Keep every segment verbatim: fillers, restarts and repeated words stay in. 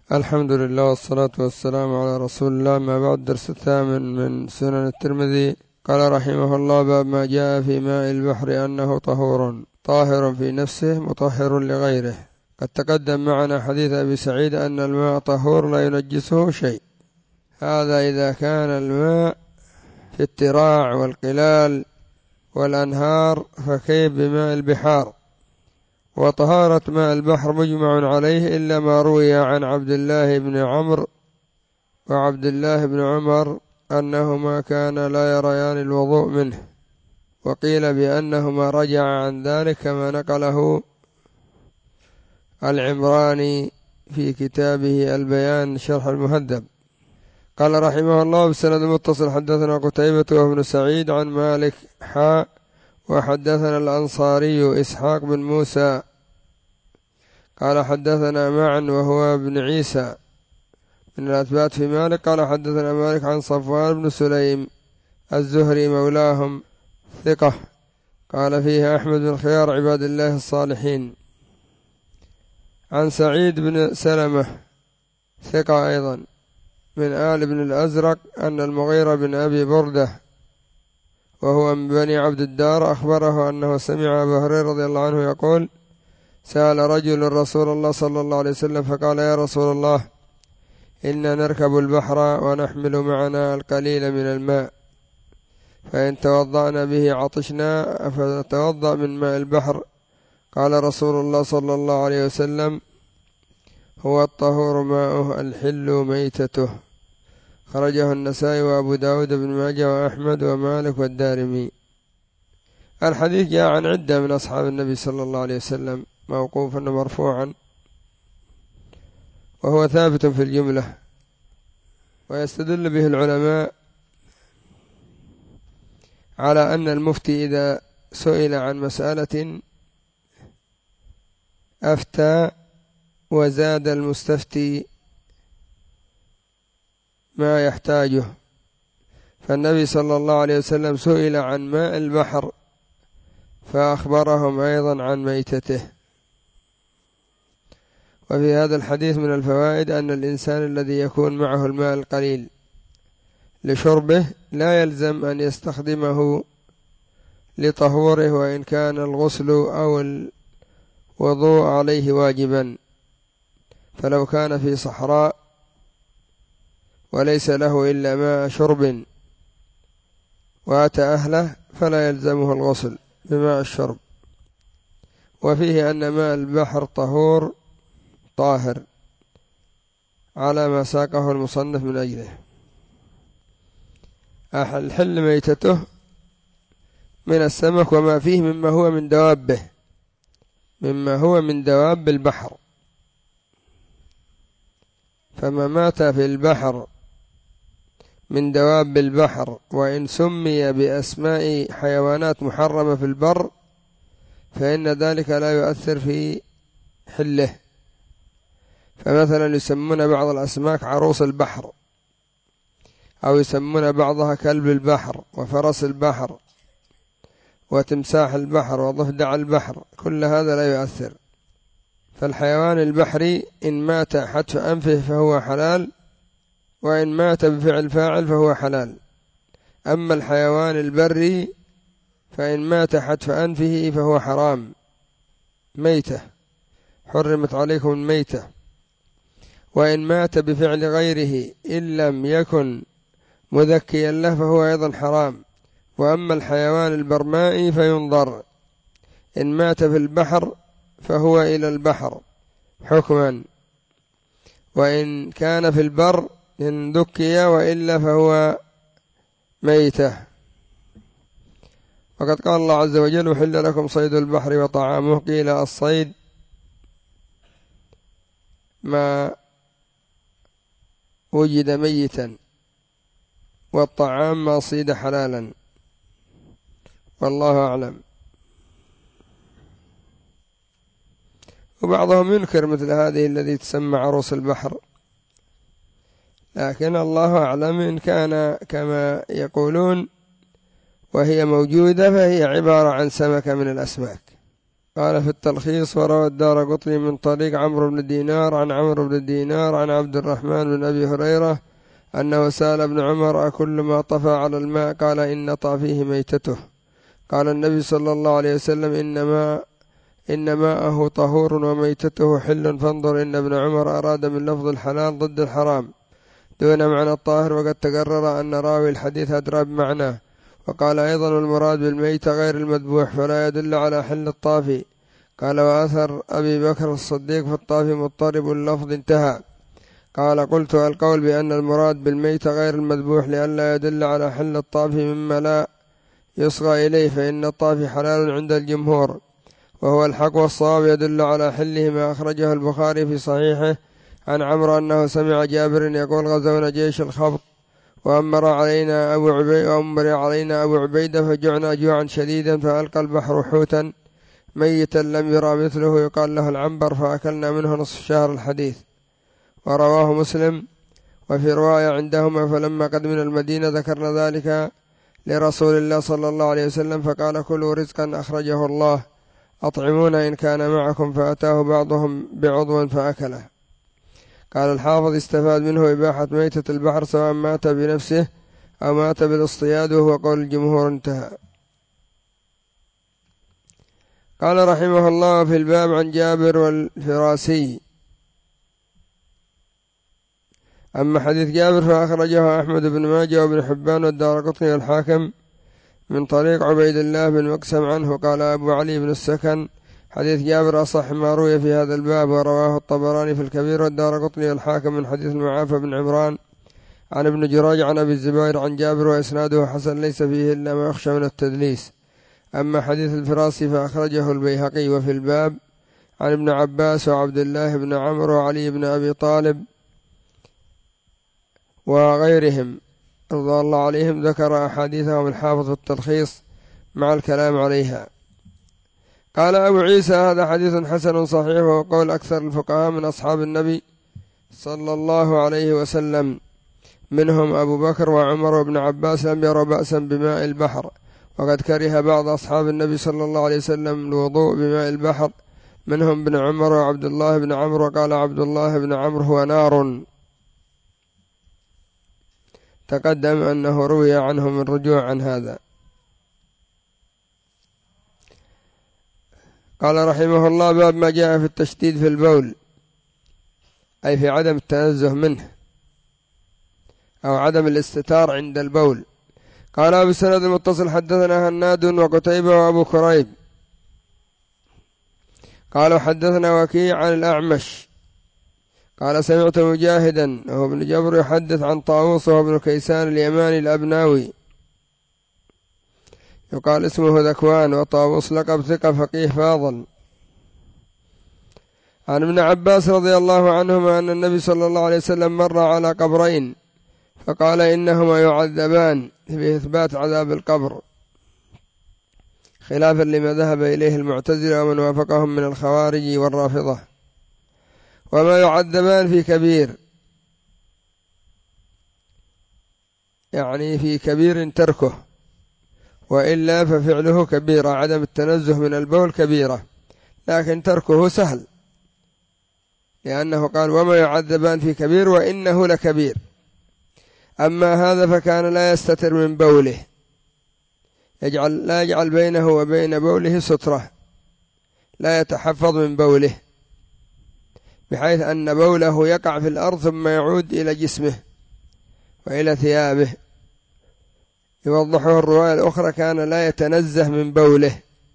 الحمد لله والصلاة والسلام على رسول الله. ما بعد، درس الثامن من سنن الترمذي. قال رحمه الله: باب ما جاء في ماء البحر أنه طهور طاهر في نفسه مطهر لغيره. قد تقدم معنا حديث أبي سعيد أن الماء طهور لا ينجسه شيء. هذا إذا كان الماء في التراع والقلال والأنهار، فكيف بماء البحار؟ وطهارة ماء البحر مجمع عليه إلا ما روي عن عبد الله بن عمرو وعبد الله بن عمر أنهما كانا لا يريان الوضوء منه، وقيل بأنهما رجع عن ذلك كما نقله العمراني في كتابه البيان شرح المهذب. قال رحمه الله: بسند متصل حدثنا قتيبة وابن سعيد عن مالك حاء وحدثنا الأنصاري إسحاق بن موسى قال حدثنا معا وهو ابن عيسى من الأثبات في مالك قال حدثنا مالك عن صفوان بن سليم الزهري مولاهم ثقة قال فيه أحمد بن خيار عباد الله الصالحين. عن سعيد بن سلمة ثقة أيضا من آل بن الأزرق أن المغيرة بن أبي بردة وهو من بني عبد الدار أخبره أنه سمع أبا هريرة رضي الله عنه يقول: سأل رجل رسول الله صلى الله عليه وسلم فقال: يا رسول الله، إنا نركب البحر ونحمل معنا القليل من الماء، فإن توضأنا به عطشنا فنتوضأ من ماء البحر. قال رسول الله صلى الله عليه وسلم: هو الطهور ماؤه الحل ميتته. خرجه النسائي وأبو داود بن ماجه وأحمد ومالك والدارمي. الحديث جاء عن عدة من أصحاب النبي صلى الله عليه وسلم موقوفا ومرفوعا، وهو ثابت في الجملة، ويستدل به العلماء على أن المفتي إذا سئل عن مسألة أفتى وزاد المستفتي ما يحتاجه، فالنبي صلى الله عليه وسلم سئل عن ماء البحر فأخبرهم أيضا عن ميتته. وفي هذا الحديث من الفوائد أن الإنسان الذي يكون معه الماء القليل لشربه لا يلزم أن يستخدمه لطهوره، وإن كان الغسل أو الوضوء عليه واجبا. فلو كان في صحراء وليس له إلا ماء شرب وأتى أهله فلا يلزمه الغسل بماء الشرب. وفيه أن ماء البحر طهور طاهر على ما ساقه المصنف من أجله. الحل ميتته من السمك وما فيه مما هو من دوابه مما هو من دواب البحر، فما مات في البحر من دواب البحر وإن سمي بأسماء حيوانات محرمة في البر فإن ذلك لا يؤثر في حله. فمثلا يسمون بعض الأسماك عروس البحر، أو يسمون بعضها كلب البحر وفرس البحر وتمساح البحر وضفدع البحر، كل هذا لا يؤثر. فالحيوان البحري إن مات حتف أنفه فهو حلال، وإن مات بفعل فاعل فهو حلال. أما الحيوان البري فإن مات حتف أنفه فهو حرام، ميتة، حرمت عليكم الميتة. وإن مات بفعل غيره إن لم يكن مذكيا له فهو أيضا حرام. وأما الحيوان البرمائي فينظر، إن مات في البحر فهو إلى البحر حكما، وإن كان في البر إن ذكي وإلا فهو ميتة. وقد قال الله عز وجل: وحل لكم صيد البحر وطعامه. قيل الصيد ما وجد ميتا، والطعام ما صيد حلالا، والله أعلم. وبعضهم ينكر مثل هذه الذي تسمى عروس البحر، لكن الله أعلم إن كان كما يقولون وهي موجودة فهي عبارة عن سمكة من الأسماك. قال في التلخيص: وروى الدارقطني من طريق عمرو بن دينار عن عمرو بن دينار عن عبد الرحمن بن أبي هريرة أنه سأل ابن عمر: أكل ما طفى على الماء؟ قال: إن طافيه ميتته. قال النبي صلى الله عليه وسلم: إنما إن ماءه طهور وميتته حل، فانظر إن ابن عمر أراد من لفظ الحلال ضد الحرام دون معنى الطاهر، وقد تقرر أن راوي الحديث أدرى بمعناه. وقال أيضا: المراد بالميت غير المذبوح، فلا يدل على حل الطافي. قال: وأثر أبي بكر الصديق في الطافي مضطرب اللفظ، انتهى. قال: قلت: القول بأن المراد بالميت غير المذبوح لئلا يدل على حل الطافي مما لا يصغى إليه، فإن الطافي حلال عند الجمهور وهو الحق، والصواب يدل على حله ما أخرجه البخاري في صحيحه عن عمرو أنه سمع جابر يقول: غزونا جيش الخبط وأمر علينا أبو عبيدة وأمر علينا أبو عبيدة فجعنا جوعا شديدا، فألقى البحر حوتا ميتا لم يرى مثله يقال له العنبر، فأكلنا منه نصف شهر. الحديث. ورواه مسلم. وفي رواية عندهما: فلما قدمنا المدينة ذكرنا ذلك لرسول الله صلى الله عليه وسلم فقال: كلوا رزقا أخرجه الله، أطعمونا إن كان معكم، فأتاه بعضهم بعضو فأكله. قال الحافظ: استفاد منه إباحة ميتة البحر سواء مات بنفسه أو مات بالاصطياد، وهو قول الجمهور، انتهى. قال رحمه الله: في الباب عن جابر والفراسي. أما حديث جابر فأخرجه أحمد بن ماجه وابن حبان والدارقطني والحاكم من طريق عبيد الله بن مقسم عنه. قال أبو علي بن السكن: حديث جابر أصح ما روي في هذا الباب، ورواه الطبراني في الكبير والدارقطني والحاكم من حديث المعافى بن عمران عن ابن جراج عن أبي الزبير عن جابر، وإسناده حسن ليس فيه إلا ما يخشى من التدليس. أما حديث الفراسي فأخرجه البيهقي. وفي الباب عن ابن عباس وعبد الله بن عمرو وعلي بن أبي طالب وغيرهم رضي الله عليهم، ذكر أحاديثهم الحافظ في التلخيص مع الكلام عليها. قال أبو عيسى: هذا حديث حسن صحيح، وهو قول أكثر الفقهاء من أصحاب النبي صلى الله عليه وسلم، منهم أبو بكر وعمر وابن عباس لم يروا بأسا بماء البحر، وقد كره بعض أصحاب النبي صلى الله عليه وسلم الوضوء بماء البحر، منهم ابن عمر وعبد الله بن عمرو. وقال عبد الله بن عمرو: هو نار. تقدم أنه روي عنهم الرجوع عن هذا. قال رحمه الله: باب ما جاء في التشديد في البول، أي في عدم التنزه منه أو عدم الاستتار عند البول. قال أبو السند المتصل: حدثنا هناد وقتيبة وأبو كريب قالوا حدثنا وكيع عن الأعمش قال سمعت مجاهدا وهو ابن جبر يحدث عن طاووس وابن كيسان اليماني الأبناوي يقال اسمه ذكوان، وطاووس لقب ثقة فقيه فاضل، عن ابن عباس رضي الله عنهما أن النبي صلى الله عليه وسلم مر على قبرين فقال إنهما يعذبان، في إثبات عذاب القبر، خلافا لما ذهب إليه المعتزلة ومن وافقهم من الخوارج والرافضة. وما يعذبان في كبير، يعني في كبير تركه، وإلا ففعله كبيرة، عدم التنزه من البول كبيرة، لكن تركه سهل، لأنه قال وما يعذبان في كبير وإنه لكبير. أما هذا فكان لا يستتر من بوله، يجعل لا يجعل بينه وبين بوله سترة، لا يتحفظ من بوله، بحيث أن بوله يقع في الأرض ثم يعود إلى جسمه وإلى ثيابه. يوضحه الرواية الأخرى: كان لا يتنزه من بوله.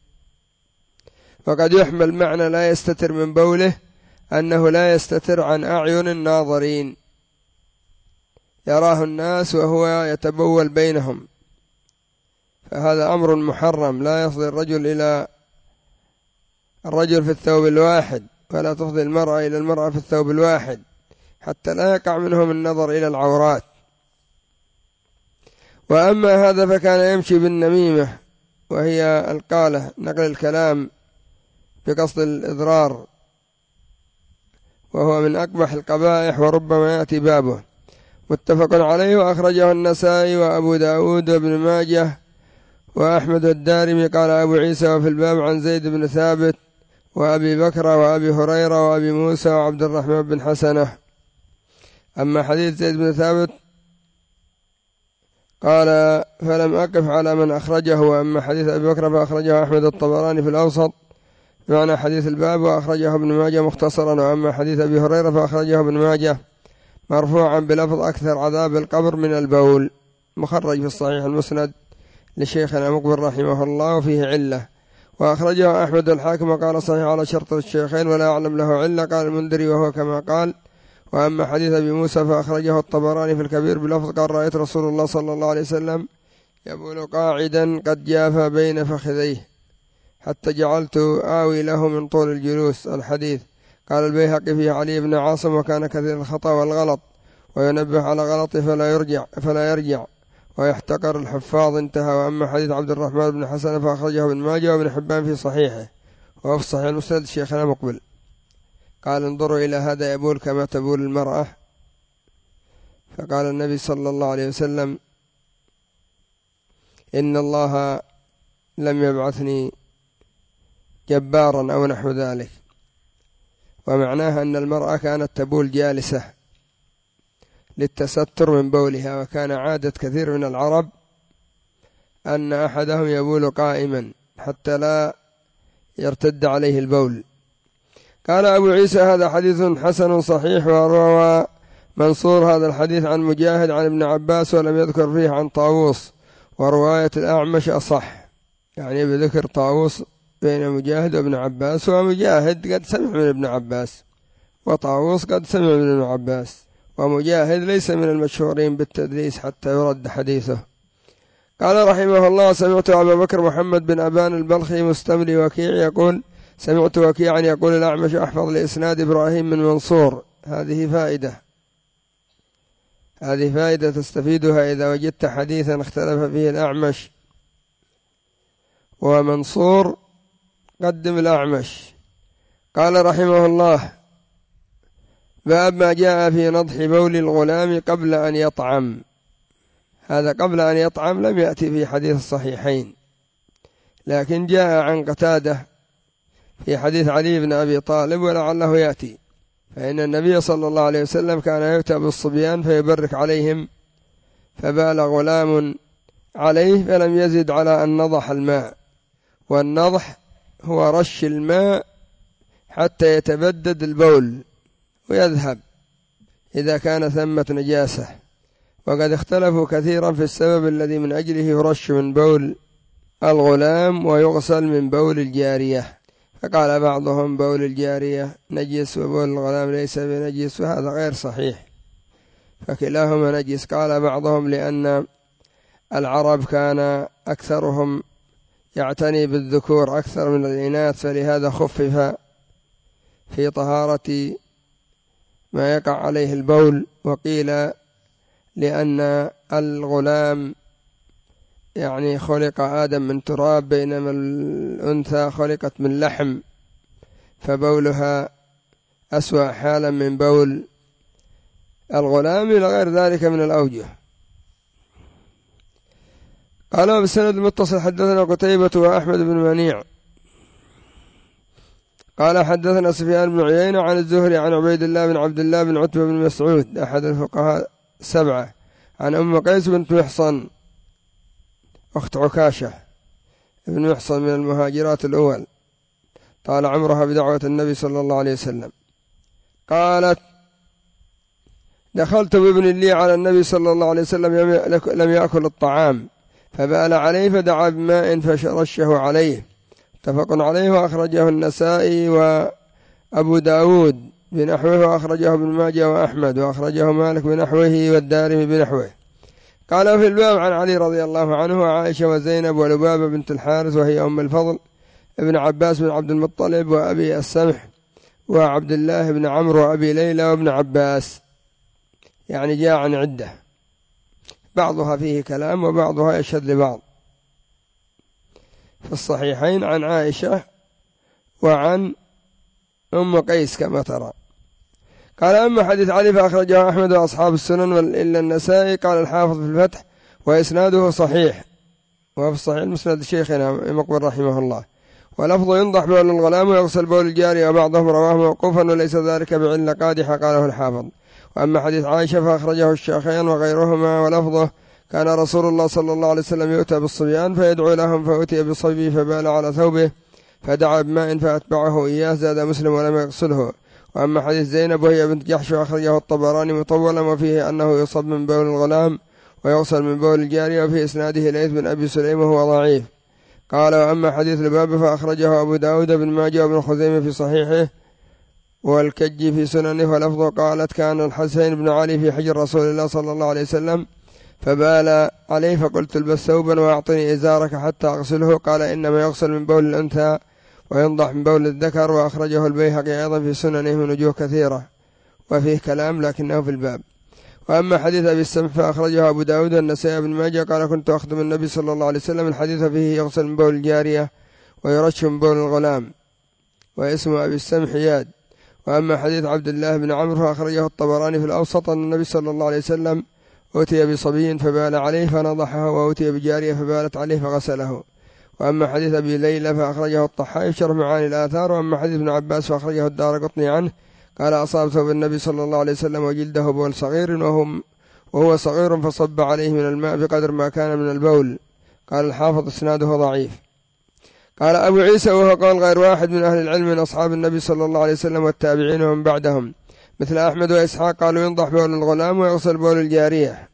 وقد يحمل معنى لا يستتر من بوله أنه لا يستتر عن أعين الناظرين، يراه الناس وهو يتبول بينهم، فهذا أمر محرم، لا يفضي الرجل إلى الرجل في الثوب الواحد، ولا تفضي المرأة إلى المرأة في الثوب الواحد، حتى لا يقع منهم النظر إلى العورات. وأما هذا فكان يمشي بالنميمة، وهي القالة، نقل الكلام بقصد الإضرار، وهو من أقبح القبائح، وربما يأتي بابه. متفق عليه، وأخرجه النسائي وأبو داود وابن ماجه وأحمد الدارمي. قال أبو عيسى: وفي الباب عن زيد بن ثابت وأبي بكر وأبي هريرة وأبي موسى وعبد الرحمن بن حسنة. أما حديث زيد بن ثابت قال فلم أقف على من أخرجه. وأما حديث أبي بكر فأخرجه أحمد الطبراني في الأوسط بمعنى حديث الباب وأخرجه ابن ماجه مختصرا. وأما حديث أبي هريرة فأخرجه ابن ماجه مرفوعا بلفظ أكثر عذاب القبر من البول، مخرج في الصحيح المسند لشيخنا مقبل رحمه الله وفيه علة. وأخرجه أحمد الحاكم وقال صحيح على شرط الشيخين ولا أعلم له علة. قال المنذري وهو كما قال. وأما حديث أبي موسى فأخرجه الطبراني في الكبير بلفظ قال رأيت رسول الله صلى الله عليه وسلم يبول قاعدا قد جاف بين فخذيه حتى جعلت آوي له من طول الجلوس. الحديث. قال البيهقي فيه علي بن عاصم وكان كثير الخطأ والغلط وينبه على غلطه فلا يرجع فلا يرجع ويحتقر الحفاظ. انتهى. وأما حديث عبد الرحمن بن حسن فأخرجه ابن ماجه وابن حبان في صحيحه وهو في صحيح المسند شيخنا مقبل. قال انظروا إلى هذا يبول كما تبول المرأة. فقال النبي صلى الله عليه وسلم إن الله لم يبعثني جبارا أو نحو ذلك. ومعناها أن المرأة كانت تبول جالسة للتستر من بولها. وكان عادة كثير من العرب أن أحدهم يبول قائما حتى لا يرتد عليه البول. قال أبو عيسى هذا حديث حسن صحيح. وروى منصور هذا الحديث عن مجاهد عن ابن عباس ولم يذكر فيه عن طاووس. ورواية الأعمش أصح، يعني بذكر طاووس بين مجاهد وابن عباس. ومجاهد قد سمع من ابن عباس وطاووس قد سمع من ابن عباس. ومجاهد ليس من المشهورين بالتدليس حتى يرد حديثه. قال رحمه الله سمعت أبا بكر محمد بن أبان البلخي مستملي وكيع يقول سمعت وكيعا يقول الأعمش أحفظ لإسناد إبراهيم من منصور. هذه فائدة هذه فائدة تستفيدها إذا وجدت حديثا اختلف فيه الأعمش ومنصور قدم الأعمش. قال رحمه الله باب ما جاء في نضح بول الغلام قبل أن يطعم. هذا قبل أن يطعم لم يأتي في حديث الصحيحين، لكن جاء عن قتادة في حديث علي بن أبي طالب ولعله يأتي. فإن النبي صلى الله عليه وسلم كان يؤتى بالصبيان فيبرك عليهم، فبال غلام عليه فلم يزد على أن نضح الماء. والنضح هو رش الماء حتى يتبدد البول ويذهب إذا كان ثمة نجاسة. وقد اختلفوا كثيرا في السبب الذي من أجله يرش من بول الغلام ويغسل من بول الجارية. فقال بعضهم بول الجارية نجس وبول الغلام ليس بنجس، وهذا غير صحيح، فكلاهما نجس. قال بعضهم لأن العرب كان أكثرهم يعتني بالذكور أكثر من الإناث، فلهذا خفف في طهارة ما يقع عليه البول. وقيل لأن الغلام يعني خلق آدم من تراب بينما الأنثى خلقت من لحم، فبولها أسوأ حالا من بول الغلام إلى غير ذلك من الأوجه. قال بالسند المتصل حدثنا قتيبة وأحمد بن منيع قال حدثنا سفيان بن عيينة عن الزهري عن عبيد الله بن عبد الله بن عتبة بن مسعود أحد الفقهاء سبعة عن أم قيس بنت محصن أخت عكاشة ابن محصن من المهاجرات الأول طال عمرها بدعوة النبي صلى الله عليه وسلم. قالت دخلت بابن لي على النبي صلى الله عليه وسلم لم يأكل الطعام فبال عليه فدعا بماء فرشه عليه. متفق عليه وأخرجه النسائي وأبو داود بنحوه وأخرجه ابن ماجه وأحمد وأخرجه مالك بنحوه والدارمي بنحوه. قال في الباب عن علي رضي الله عنه وعائشة وزينب ولبابة بنت الحارث وهي أم الفضل ابن عباس بن عبد المطلب وأبي السمح وعبد الله بن عمرو وأبي ليلى وابن عباس، يعني جاء عن عدة بعضها فيه كلام وبعضها يشهد لبعض. في الصحيحين عن عائشة وعن أم قيس كما ترى. قال أما حديث علي فأخرجه أحمد وأصحاب السنن إلا النسائي. قال الحافظ في الفتح وإسناده صحيح، وفي الصحيح المسند شيخنا مقبل رحمه الله. ولفظ ينضح بول الغلام ويغسل بول الجارية، وبعضهم رواه موقوفا وليس ذلك بعلة قادحة قاله الحافظ. وأما حديث عائشة فأخرجه الشيخين وغيرهما ولفظه كان رسول الله صلى الله عليه وسلم يؤتى بالصبيان فيدعو لهم، فأتي بصبي فبال على ثوبه فدعا بماء فأتبعه إياه، زاد مسلم ولم يغسله. وأما حديث زينب وهي بنت جحش فأخرجه الطبراني مطولا، وفيه أنه يصب من بول الغلام ويغسل من بول الجارية، وفي إسناده ليث بن أبي سليم وهو ضعيف. قال: وأما حديث لبابة فأخرجه أبو داود بن ماجه وابن خزيمة في صحيحه والكجي في سننه، ولفظه قالت: كان الحسين بن علي في حجر رسول الله صلى الله عليه وسلم فبال عليه فقلت: البس ثوبا وأعطني إزارك حتى أغسله. قال: إنما يغسل من بول الأنثى وينضح من بول الذكر. وأخرجه البيهقي أيضا في سننه من وجوه كثيرة وفيه كلام لكنه في الباب. وأما حديث أبي السمح فأخرجه أبو داود والنسائي بن ماجه قال: كنت أخدم النبي صلى الله عليه وسلم، الحديث فيه يغسل من بول الجارية ويرش من بول الغلام، واسم أبي السمح ياد. وأما حديث عبد الله بن عمرو فأخرجه الطبراني في الأوسط أن النبي صلى الله عليه وسلم أتي بصبي فبال عليه فنضحه، وأتي بجارية فبالت عليه فغسله. وأما حديث أبي ليلى فأخرجه الطحاوي في شرح معاني الآثار. وأما حديث ابن عباس فأخرجه الدارقطني عنه قال: أصاب ثوب النبي صلى الله عليه وسلم وجلده بول صغير وهم وهو صغير فصب عليه من الماء بقدر ما كان من البول. قال الحافظ: إسناده ضعيف. قال أبو عيسى: وهو قول غير واحد من أهل العلم من أصحاب النبي صلى الله عليه وسلم والتابعين ومن بعدهم مثل أحمد وإسحاق قالوا: ينضح بول الغلام ويغسل بول الجارية،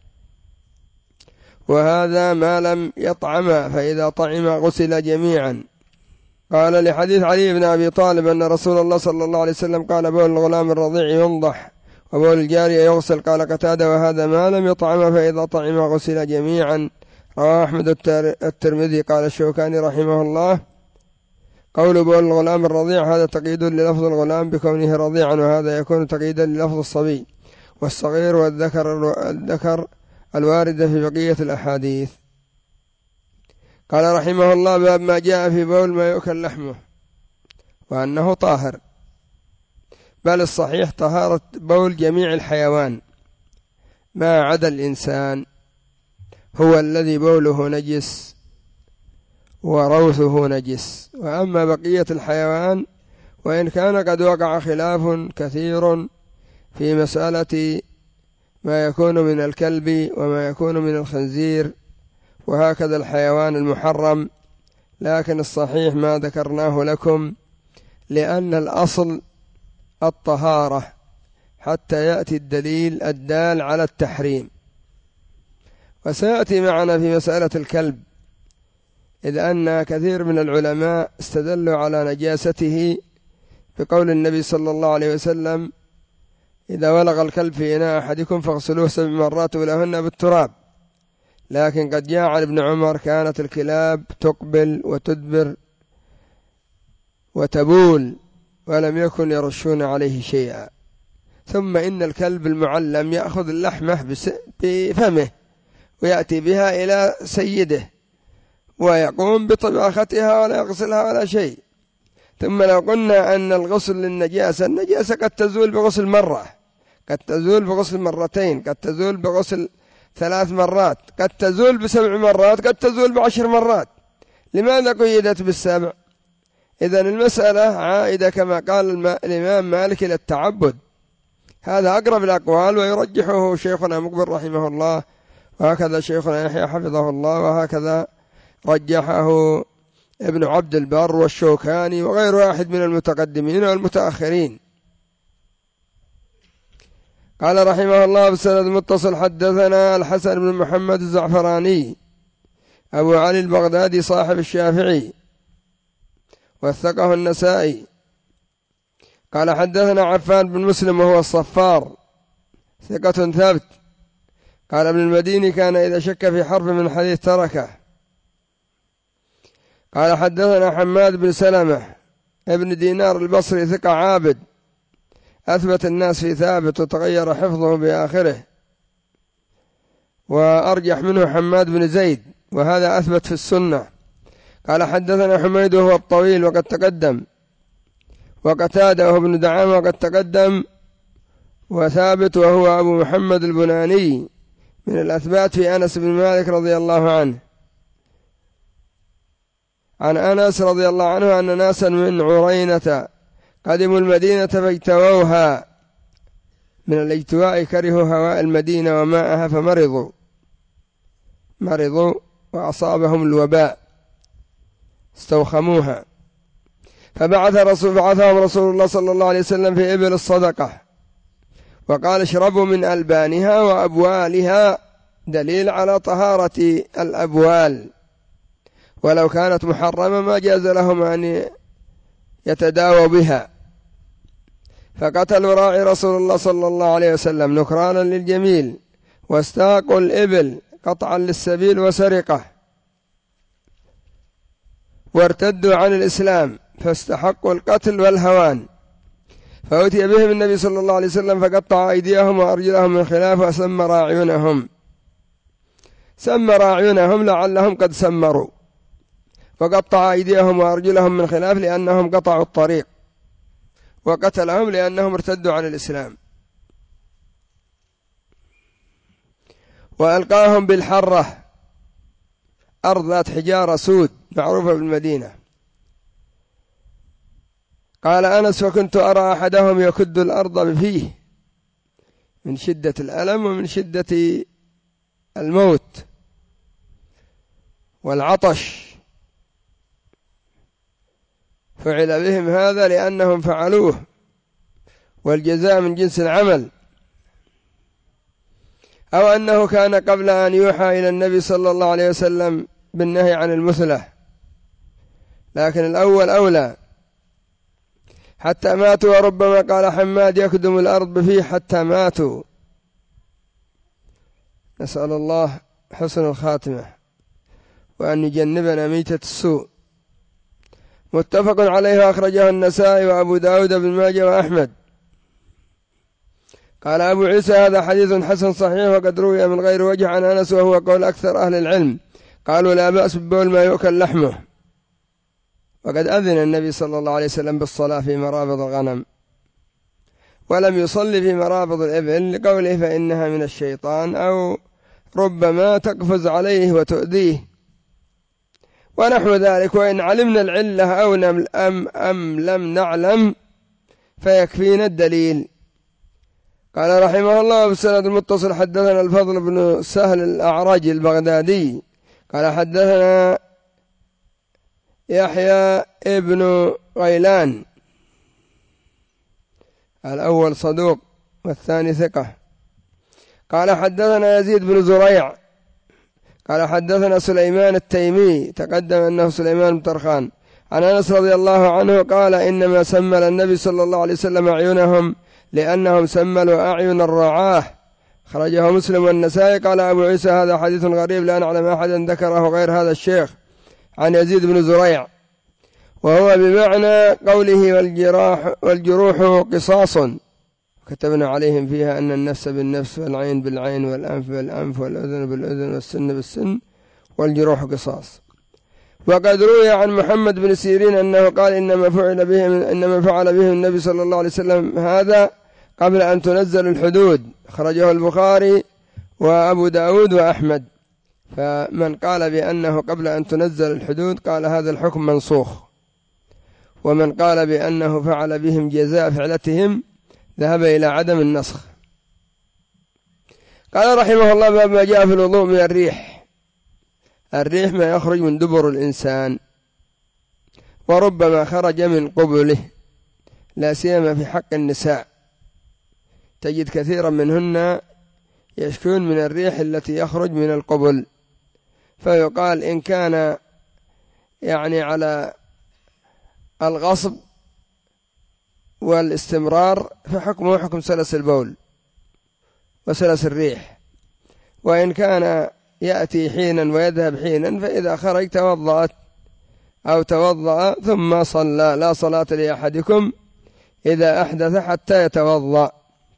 وهذا ما لم يطعم، فإذا طعم غسل جميعا. قال: لحديث علي بن أبي طالب أن رسول الله صلى الله عليه وسلم قال: بول الغلام الرضيع ينضح وبول الجارية يغسل. قال قتادة: وهذا ما لم يطعم، فإذا طعم غسل جميعا. رواه أحمد الترمذي. قال الشوكاني رحمه الله: قول بول الغلام الرضيع هذا تقييد للفظ الغلام بكونه رضيعا، وهذا يكون تقييدا للفظ الصبي والصغير والذكر الذكر الواردة في بقية الأحاديث. قال رحمه الله: باب ما جاء في بول ما يؤكل لحمه وأنه طاهر، بل الصحيح طهارة بول جميع الحيوان ما عدا الإنسان، هو الذي بوله نجس وروثه نجس. وأما بقية الحيوان وإن كان قد وقع خلاف كثير في مسألة ما يكون من الكلب وما يكون من الخنزير وهكذا الحيوان المحرم، لكن الصحيح ما ذكرناه لكم، لأن الأصل الطهارة حتى يأتي الدليل الدال على التحريم. وسيأتي معنا في مسألة الكلب، إذ أن كثير من العلماء استدلوا على نجاسته بقول النبي صلى الله عليه وسلم: إذا ولغ الكلب في إناء أحدكم فاغسلوه سبع مرات ولهن بالتراب. لكن قد جاء عن ابن عمر: كانت الكلاب تقبل وتدبر وتبول ولم يكن يرشون عليه شيئا. ثم إن الكلب المعلم يأخذ اللحمة بفمه ويأتي بها إلى سيده ويقوم بطباختها ولا يغسلها ولا شيء. ثم لو قلنا أن الغسل للنجاسة، النجاسة قد تزول بغسل مرة، قد تزول بغسل مرتين، قد تزول بغسل ثلاث مرات، قد تزول بسبع مرات، قد تزول بعشر مرات. لماذا قيدت بالسبع؟ إذن المسألة عائدة كما قال الإمام مالك إلى التعبد. هذا أقرب الأقوال ويرجحه شيخنا مقبل رحمه الله، وهكذا شيخنا يحيى حفظه الله، وهكذا رجحه ابن عبد البر والشوكاني وغير واحد من المتقدمين والمتأخرين. قال رحمه الله: بسند متصل حدثنا الحسن بن محمد الزعفراني أبو علي البغدادي صاحب الشافعي وثقه النسائي. قال حدثنا عفان بن مسلم وهو الصفار ثقة ثبت. قال ابن المديني: كان إذا شك في حرف من حديث تركه. قال حدثنا حماد بن سلمة ابن دينار البصري ثقة عابد أثبت الناس في ثابت وتغير حفظه بآخره، وأرجح منه حماد بن زيد وهذا أثبت في السنة. قال حدثنا حميد وهو الطويل وقد تقدم، وقتادة وهو ابن دعامة وقد تقدم، وثابت وهو أبو محمد البناني من الأثبات في أنس بن مالك رضي الله عنه. عن أنس رضي الله عنه أن ناسا من عرينة قدموا المدينة فاجتووها، من الاجتواء كرهوا هواء المدينة وماءها فمرضوا مرضوا وأصابهم الوباء استوخموها، فبعث رسول بعثهم رسول الله صلى الله عليه وسلم في إبل الصدقة وقال اشربوا من ألبانها وأبوالها، دليل على طهارة الأبوال، ولو كانت محرمة ما جاز لهم أن يتداووا بها. فقتلوا راعي رسول الله صلى الله عليه وسلم نكرانا للجميل، واستاقوا الإبل قطعا للسبيل وسرقة، وارتدوا عن الإسلام فاستحقوا القتل والهوان. فأتي بهم النبي صلى الله عليه وسلم فقطع أيديهم وأرجلهم من خلاف وسمر أعينهم سمر أعينهم لعلهم قد سمروا، وقطع أيديهم وأرجلهم من خلاف لأنهم قطعوا الطريق، وقتلهم لأنهم ارتدوا عن الإسلام. وألقاهم بالحرة، أرض ذات حجارة سود معروفة بالمدينة. قال أنس وكنت أرى أحدهم يكد الأرض بفيه من شدة الألم ومن شدة الموت والعطش، فعل بهم هذا لأنهم فعلوه، والجزاء من جنس العمل. أو أنه كان قبل أن يوحى إلى النبي صلى الله عليه وسلم بالنهي عن المثلة، لكن الأول أولى، حتى ماتوا. وربما قال حماد يكدم الأرض فيه حتى ماتوا. نسأل الله حسن الخاتمة وأن يجنبنا ميتة السوء. متفق عليه أخرجه النسائي وأبو داود بن ماجه وأحمد. قال أبو عيسى هذا حديث حسن صحيح، وقد روي من غير وجه عن أنس، وهو قول أكثر أهل العلم، قالوا لا بأس ببول ما يؤكل لحمه. وقد أذن النبي صلى الله عليه وسلم بالصلاة في مرابض الغنم، ولم يصلي في مرابض الإبل لقوله فإنها من الشيطان، أو ربما تقفز عليه وتؤذيه ونحو ذلك. وإن علمنا العلة أو أم, أم لم نعلم فيكفينا الدليل. قال رحمه الله بالسند المتصل حدثنا الفضل بن سهل الأعرج البغدادي قال حدثنا يحيى ابن غيلان، الأول صدوق والثاني ثقة. قال حدثنا يزيد بن زريع قال حدثنا سليمان التيمي، تقدم أنه سليمان بن طرخان، عن أنس رضي الله عنه قال إنما سمل النبي صلى الله عليه وسلم أعينهم لأنهم سملوا أعين الرعاة، خرجه مسلم والنسائي. قال أبو عيسى هذا حديث غريب لا نعلم أحدا ذكره غير هذا الشيخ عن يزيد بن زريع، وهو بمعنى قوله والجراح والجروح قصاص كتبنا عليهم فيها أن النفس بالنفس والعين بالعين والأنف بالأنف والأذن بالأذن والسن بالسن والجروح قصاص. وقد روي عن محمد بن سيرين أنه قال إنما فعل بهم إنما فعل بهم النبي صلى الله عليه وسلم هذا قبل أن تنزل الحدود، خرجه البخاري وأبو داود وأحمد. فمن قال بأنه قبل أن تنزل الحدود قال هذا الحكم منسوخ، ومن قال بأنه فعل بهم جزاء فعلتهم ذهب إلى عدم النسخ. قال رحمه الله باب ما جاء في الوضوء من الريح. الريح ما يخرج من دبر الإنسان، وربما خرج من قبله، لا سيما في حق النساء، تجد كثيرا منهن يشكون من الريح التي يخرج من القبل، فيقال إن كان يعني على الغصب والاستمرار فحكمه حكم سلس البول وسلس الريح، وإن كان يأتي حينا ويذهب حينا فإذا خرج توضأت أو توضأ ثم صلى، لا صلاة لأحدكم إذا أحدث حتى يتوضأ.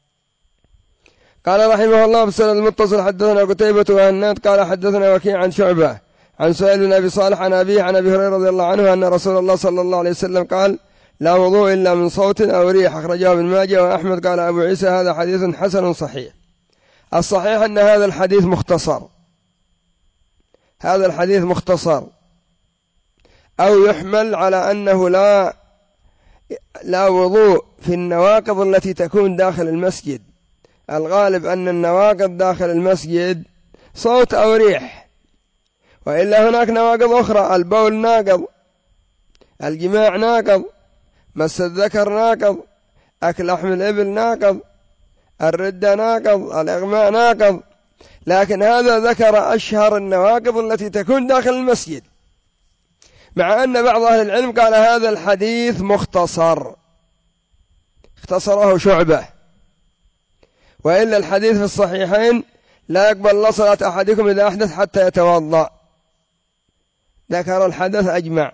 قال رحمه الله بالسند المتصل حدثنا قتيبة وهناد قال حدثنا وكيع عن شعبة عن سهيل بن أبي صالح عن أبيه عن أبي هريرة رضي الله عنه أن رسول الله صلى الله عليه وسلم قال لا وضوء إلا من صوت أو ريح، أخرجه ابن ماجه وأحمد. قال أبو عيسى هذا حديث حسن صحيح. الصحيح أن هذا الحديث مختصر، هذا الحديث مختصر، أو يحمل على أنه لا لا وضوء في النواقض التي تكون داخل المسجد. الغالب أن النواقض داخل المسجد صوت أو ريح، وإلا هناك نواقض أخرى: البول ناقض، الجماع ناقض، مس الذكر ناقض، أكل لحم الإبل ناقض، الردة ناقض، الإغماء ناقض. لكن هذا ذكر أشهر النواقض التي تكون داخل المسجد، مع أن بعض أهل العلم قال هذا الحديث مختصر، اختصره شعبة، وإلا الحديث في الصحيحين: لا يقبل الله صلاة أحدكم إذا أحدث حتى يتوضأ. ذكر الحدث أجمع.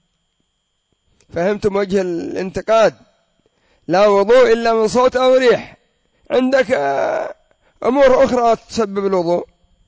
فهمتم وجه الانتقاد؟ لا وضوء إلا من صوت أو ريح. عندك أمور أخرى تسبب الوضوء،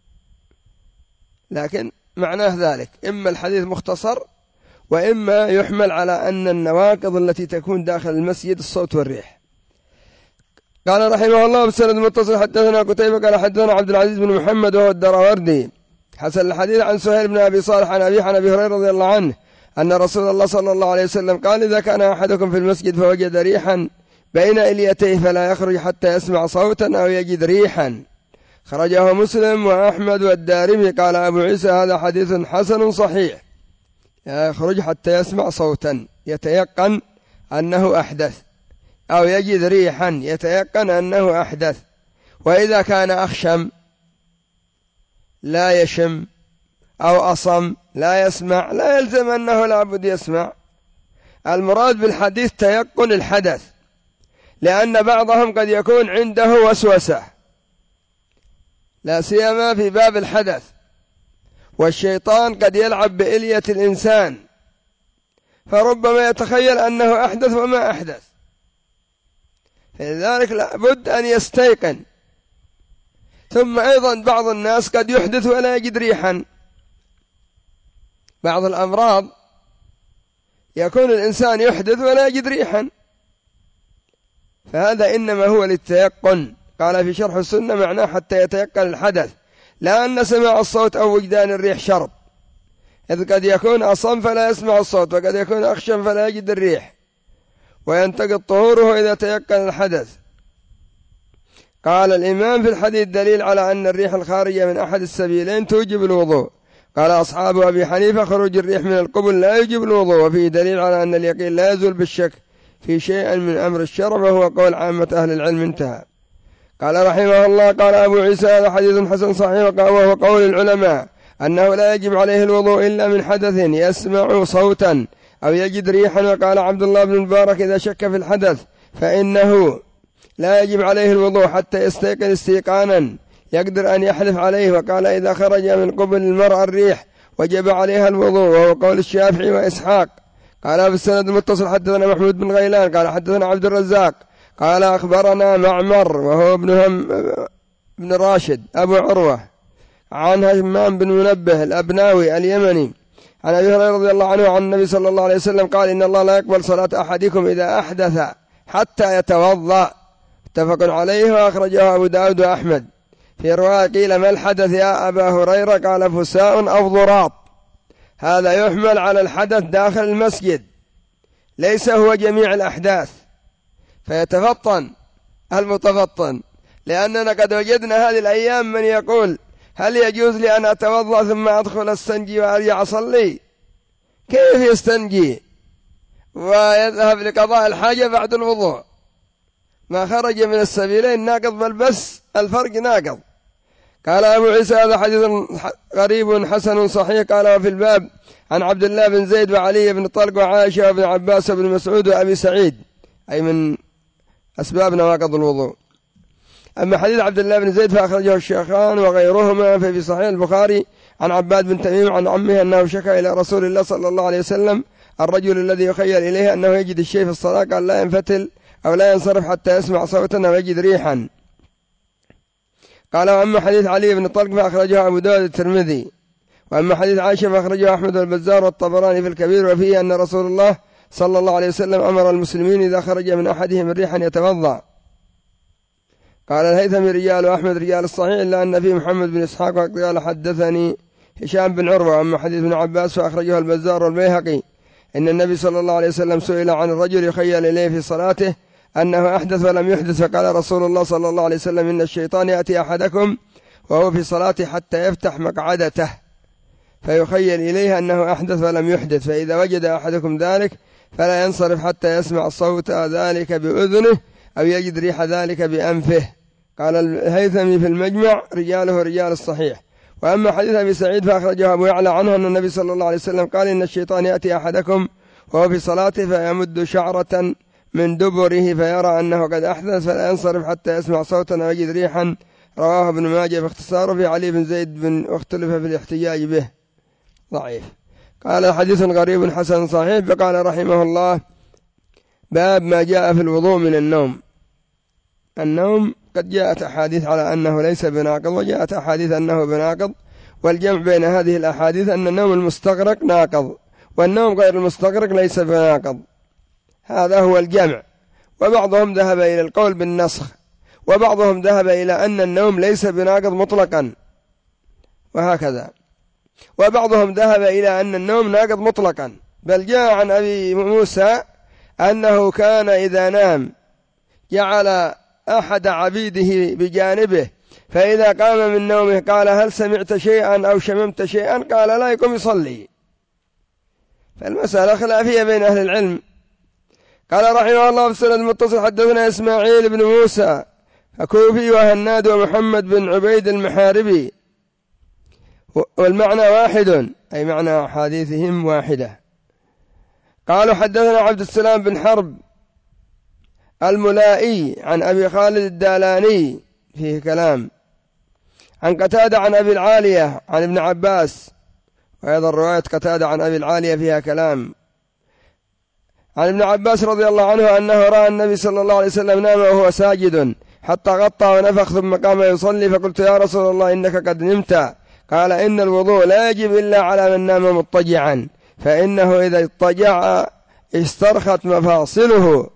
لكن معناه ذلك: إما الحديث مختصر، وإما يحمل على أن النواقض التي تكون داخل المسجد الصوت والريح. قال رحمه الله بسند متصل: حدثنا قتيبة قال حدثنا عبد العزيز بن محمد وهو الدراوردي حسن الحديث عن سهيل بن أبي صالح عن أبي عن أبي هريرة رضي الله عنه أن رسول الله صلى الله عليه وسلم قال: إذا كان أحدكم في المسجد فوجد ريحا بين إليتيه فلا يخرج حتى يسمع صوتا أو يجد ريحا. خرجه مسلم وأحمد والدارمي. قال أبو عيسى: هذا حديث حسن صحيح. يخرج حتى يسمع صوتا يتيقن أنه أحدث، أو يجد ريحا يتيقن أنه أحدث. وإذا كان أخشم لا يشم، أو أصم لا يسمع، لا يلزم أنه لابد يسمع. المراد بالحديث تيقن الحدث، لأن بعضهم قد يكون عنده وسوسة، لا سيما في باب الحدث، والشيطان قد يلعب بإلية الإنسان، فربما يتخيل أنه أحدث وما أحدث. فلذلك لابد أن يستيقن. ثم أيضا بعض الناس قد يحدث ولا يجد ريحا. بعض الأمراض يكون الإنسان يحدث ولا يجد ريحا، فهذا إنما هو للتيقن. قال في شرح السنة: معناه حتى يتيقن الحدث، لا أن سماع الصوت أو وجدان الريح شرط، إذ قد يكون أصم فلا يسمع الصوت، وقد يكون أخشم فلا يجد الريح، وينتقض طهوره إذا تيقن الحدث. قال الإمام: في الحديث دليل على أن الريح الخارجة من أحد السبيلين توجب الوضوء. قال أصحاب أبي حنيفة: خروج الريح من القبل لا يجب الوضوء. وفيه دليل على أن اليقين لا يزول بالشك في شيء من أمر الشرع، وهو قول عامة أهل العلم. انتهى. قال رحمه الله: قال أبو عيسى: هذا حديث حسن صحيح، وهو قول العلماء أنه لا يجب عليه الوضوء إلا من حدث يسمع صوتا أو يجد ريحا. وقال عبد الله بن المبارك: إذا شك في الحدث فإنه لا يجب عليه الوضوء حتى يستيقن استيقانا يقدر أن يحلف عليه. وقال: إذا خرج من قبل المرأة الريح وجب عليها الوضوء، وهو قول الشافعي وإسحاق. قال في السند المتصل: حدثنا محمود بن غيلان قال حدثنا عبد الرزاق قال أخبرنا معمر وهو ابن هم بن راشد أبو عروة عن همام بن منبه الأبناوي اليمني عن أبي هريرة رضي الله عنه عن النبي صلى الله عليه وسلم قال: إن الله لا يقبل صلاة أحدكم إذا أحدث حتى يتوضأ. متفق عليه، وأخرجه أبو داود وأحمد. في رواية قيل: ما الحدث يا أبا هريرة؟ قال: فساء أو ضراط. هذا يحمل على الحدث داخل المسجد، ليس هو جميع الأحداث، فيتفطن المتفطن. لأننا قد وجدنا هذه الأيام من يقول: هل يجوز لي أن أتوضأ ثم أدخل استنجي وأرجع أصلي؟ كيف يستنجي ويذهب لقضاء الحاجة بعد الوضوء؟ ما خرج من السبيلين ناقض، بل بس الفرق ناقض. قال أبو عيسى: هذا حديث غريب حسن صحيح. قال: وفي الباب عن عبد الله بن زيد وعلي بن طلق وعائشة وابن عباس وابن مسعود وأبي سعيد، أي من أسباب نواقض الوضوء. أما حديث عبد الله بن زيد فأخرجه الشيخان وغيرهما. في صحيح البخاري عن عباد بن تميم عن عمه أنه شكى إلى رسول الله صلى الله عليه وسلم الرجل الذي يخيل إليه أنه يجد الشيء في الصلاة، قال: لا ينفتل أو لا ينصرف حتى يسمع صوتا أو يجد ريحا. قال: وأما حديث علي بن طلق فأخرجه أبو داود الترمذي. وأما حديث عائشة فأخرجه أحمد والبزار والطبراني في الكبير، وفيه أن رسول الله صلى الله عليه وسلم أمر المسلمين إذا خرج من أحدهم الريح أن يتوضأ. قال الهيثمي: رجال أحمد رجال الصحيح، إلا أن فيه محمد بن إسحاق قال حدثني هشام بن عروة. أما حديث ابن عباس فأخرجه البزار والبيهقي إن النبي صلى الله عليه وسلم سئل عن الرجل يخيل إليه في صلاته أنه أحدث ولم يحدث، فقال رسول الله صلى الله عليه وسلم إن الشيطان يأتي أحدكم وهو في صلاته حتى يفتح مقعدته فيخيل إليه أنه أحدث ولم يحدث، فإذا وجد أحدكم ذلك فلا ينصرف حتى يسمع صوت ذلك بأذنه أو يجد ريح ذلك بأنفه. قال الهيثمي في المجمع رجاله رجال الصحيح. وأما حديث أبي سعيد فأخرجه أبو يعلى عنه أن النبي صلى الله عليه وسلم قال إن الشيطان يأتي أحدكم وهو في صلاته فيمد شعرة من دبره فيرى أنه قد أحدث فلا ينصرف حتى يسمع صوتا ويجد ريحا. رواه ابن ماجه باختصاره في علي بن زيد بن واختلف في الاحتجاج به، ضعيف. قال حديث غريب حسن صحيح. فقال رحمه الله باب ما جاء في الوضوء من النوم. النوم قد جاءت أحاديث على أنه ليس بناقض وجاءت أحاديث أنه بناقض، والجمع بين هذه الأحاديث أن النوم المستغرق ناقض والنوم غير المستغرق ليس بناقض، هذا هو الجمع. وبعضهم ذهب إلى القول بالنسخ، وبعضهم ذهب إلى أن النوم ليس بناقض مطلقا وهكذا، وبعضهم ذهب إلى أن النوم ناقض مطلقا. بل جاء عن أبي موسى أنه كان إذا نام جعل أحد عبيده بجانبه فإذا قام من نومه قال هل سمعت شيئا أو شممت شيئا؟ قال لا، يقوم يصلي. فالمسألة خلافية بين أهل العلم. قال رحمه الله في السند المتصل حدثنا إسماعيل بن موسى الكوفي وهناد ومحمد بن عبيد المحاربي، والمعنى واحد أي معنى حديثهم واحدة. قالوا حدثنا عبد السلام بن حرب الملائي عن أبي خالد الدالاني فيه كلام، عن قتادة عن أبي العالية عن ابن عباس، وأيضا رواية قتادة عن أبي العالية فيها كلام. عن ابن عباس رضي الله عنه أنه رأى النبي صلى الله عليه وسلم نام وهو ساجد حتى غطى ونفخ ثم قام يصلي، فقلت يا رسول الله إنك قد نمت. قال إن الوضوء لا يجب إلا على من نام مضطجعا، فإنه إذا اضطجع استرخت مفاصله.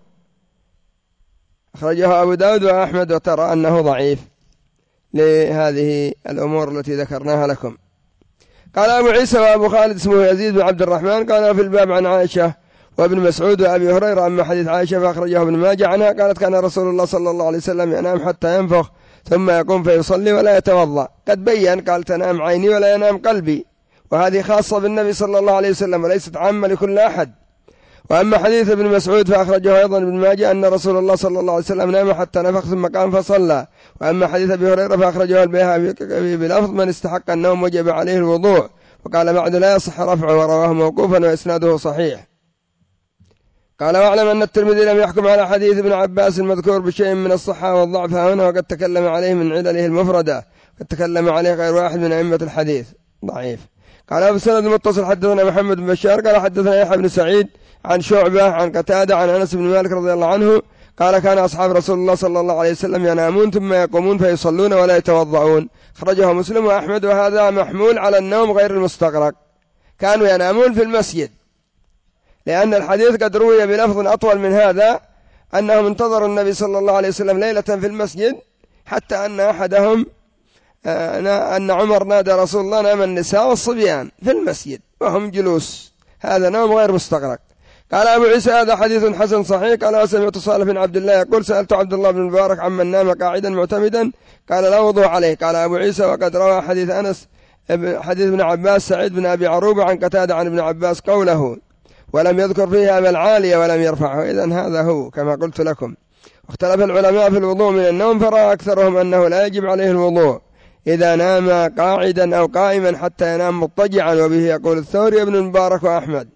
أخرجه أبو داود وأحمد، وترى أنه ضعيف لهذه الأمور التي ذكرناها لكم. قال أبو عيسى وأبو خالد اسمه يزيد بن عبد الرحمن قال في الباب عن عائشة وابن مسعود وأبي هريرة. أما حديث عائشة فأخرجه ابن ماجه عنها قالت كان رسول الله صلى الله عليه وسلم ينام حتى ينفخ ثم يقوم فيصلي ولا يتوضأ. قد بيّن قال تنام عيني ولا ينام قلبي، وهذه خاصة بالنبي صلى الله عليه وسلم وليست عامة لكل أحد. وأما حديث ابن مسعود فأخرجه أيضا ابن ماجه أن رسول الله صلى الله عليه وسلم نام حتى نفخ ثم قام فصلى. وأما حديث أبي هريرة فأخرجه البيهقي بلفظ من استحق النوم وجب عليه الوضوء، وقال بعد لا يصح رفعه، ورواه موقوفا وإسناده صحيح. قال واعلم أن الترمذي لم يحكم على حديث ابن عباس المذكور بشيء من الصحة والضعف هنا، وقد تكلم عليه من علله المفردة، قد تكلم عليه غير واحد من أئمة الحديث، ضعيف. قال أبو السند المتصل حدثنا محمد بن بشار قال حدثنا يحيى بن سعيد عن شعبة عن قتادة عن أنس بن مالك رضي الله عنه قال كان أصحاب رسول الله صلى الله عليه وسلم ينامون ثم يقومون فيصلون ولا يتوضؤون. خرجه مسلم وأحمد، وهذا محمول على النوم غير المستغرق. كانوا ينامون في المسجد، لأن الحديث قد روي بلفظ أطول من هذا أنهم انتظروا النبي صلى الله عليه وسلم ليلة في المسجد حتى أن أحدهم أن عمر نادى رسول الله نام النساء والصبيان في المسجد وهم جلوس، هذا نوم غير مستغرق. قال أبو عيسى هذا حديث حسن صحيح. قال سمعت صالح بن عبد الله يقول سألت عبد الله بن المبارك عمن نام قاعدا معتمدا قال لا وضوء عليه. قال أبو عيسى وقد روى حديث أنس حديث ابن عباس سعيد بن أبي عروبة عن قتادة عن ابن عباس قوله ولم يذكر فيها أبا العالية ولم يرفعه. إذن هذا هو كما قلت لكم. واختلف العلماء في الوضوء من النوم، فرأى أكثرهم أنه لا يجب عليه الوضوء إذا نام قاعدا أو قائما حتى ينام مضطجعا، وبه يقول الثوري ابن المبارك وأحمد.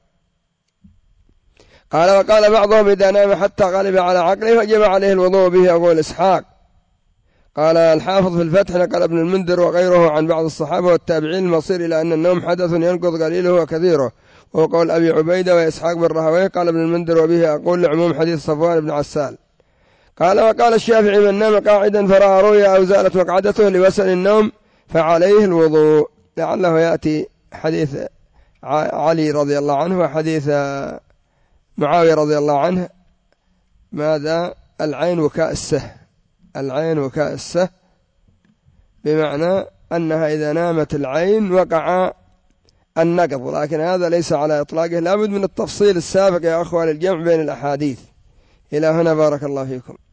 قال وقال بعضهم إذا نام حتى غلب على عقله وجب عليه الوضوء، به يقول إسحاق. قال الحافظ في الفتح نقل ابن المنذر وغيره عن بعض الصحابة والتابعين المصير إلى أن النوم حدث ينقض قليله وكثيره، وهو قول أبي عبيدة وإسحاق بن راهويه. قال ابن المنذر وبه أقول لعموم حديث صفوان بن عسال. قال وقال الشافعي من نام قاعدا فرأى رؤيا أو زالت مقعدته لوسن النوم فعليه الوضوء. لعله يأتي حديث علي رضي الله عنه وحديث معاوية رضي الله عنه ماذا العين وكاء السه، العين وكاء السه، بمعنى أنها إذا نامت العين وقع النقض، لكن هذا ليس على إطلاقه، لابد من التفصيل السابق يا أخوة للجمع بين الأحاديث. إلى هنا بارك الله فيكم.